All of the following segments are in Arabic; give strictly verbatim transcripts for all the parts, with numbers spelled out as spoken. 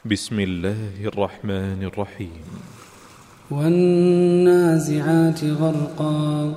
بسم الله الرحمن الرحيم. والنازعات غرقا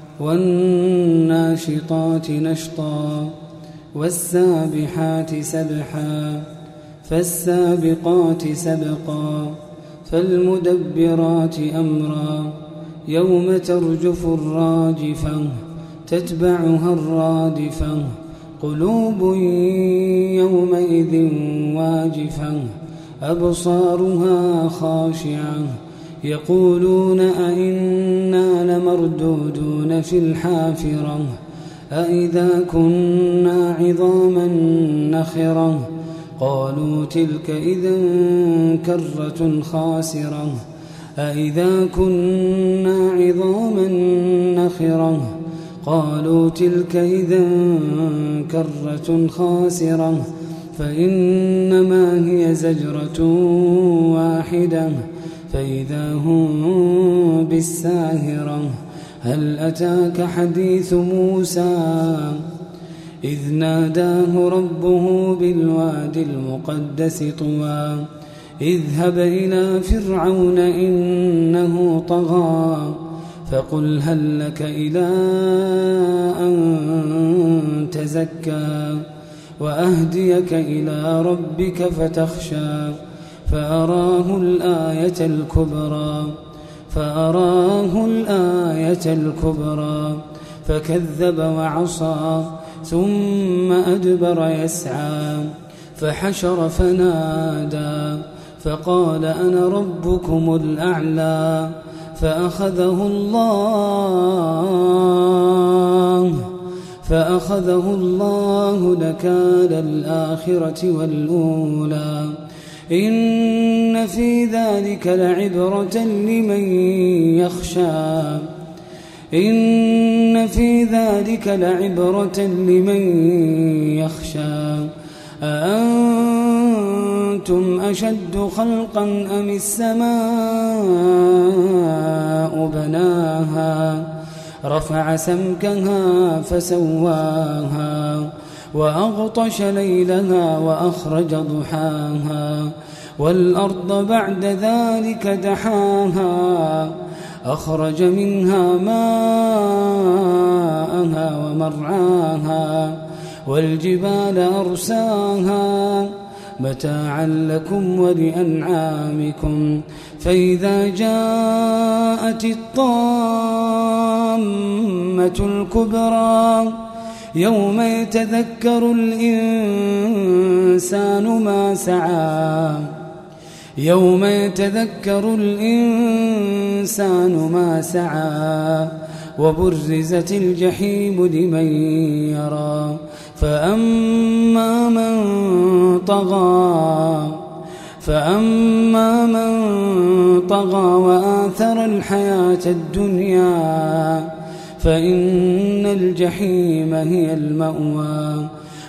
والناشطات نشطا والسابحات سبحا فالسابقات سبقا فالمدبرات أمرا يوم ترجف الراجفة تتبعها الرادفة قلوب يومئذ واجفة أبصارها خاشعة يقولون أئنا لمردودون في الحافرة أئذا كنا عظاما نخرة قالوا تلك إذا كرة خاسرة أئذا كنا عظاما نخرة قالوا تلك إذا كرة خاسرة فإنما هي زجرة واحدة فإذا هم بالساهرة هل أتاك حديث موسى إذ ناداه ربه بالواد المقدس طوى اذهب إلى فرعون إنه طغى فقل هل لك إلى أن تزكى وأهديك إلى ربك فتخشى فأراه الآية الكبرى فأراه الآية الكبرى فكذب وعصى ثم أدبر يسعى فحشر فنادى فقال أنا ربكم الأعلى فأخذه الله فأخذه الله نكال الآخرة والأولى إن في ذلك لعبرة لمن يخشى إن في ذلك لعبرة لمن يخشى أأنتم أشد خلقا أم السماء بناها رفع سمكها فسواها وأغطش ليلها وأخرج ضحاها والأرض بعد ذلك دحاها أخرج منها ماءها ومرعاها والجبال أرساها متاعا لكم ولأنعامكم فإذا جاءت الطامة الكبرى يوم يتذكر الإنسان ما سعى يوم يتذكر الإنسان ما سعى وبرزت الجحيم لمن يرى فأما من طغى فأما من طغى وآثر الحياة الدنيا فإن الجحيم هي المأوى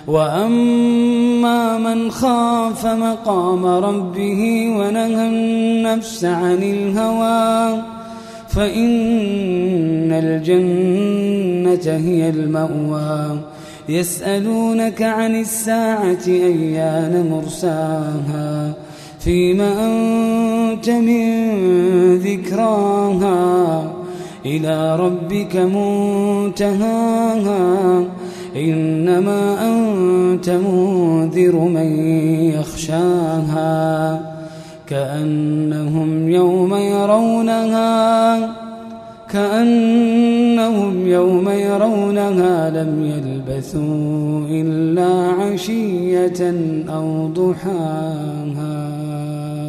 وأما من خاف مقام ربه ونهى النفس عن الهوى فإن الجنة هي المأوى يسألونك عن الساعة أيان مرساها فيما أنت من ذكراها إلى ربك منتهاها إنما أنت منذر من يخشاها كأنهم يوم يرونها كأنهم يوم يرونها لم يلبثوا إلا عشية أو ضحاها.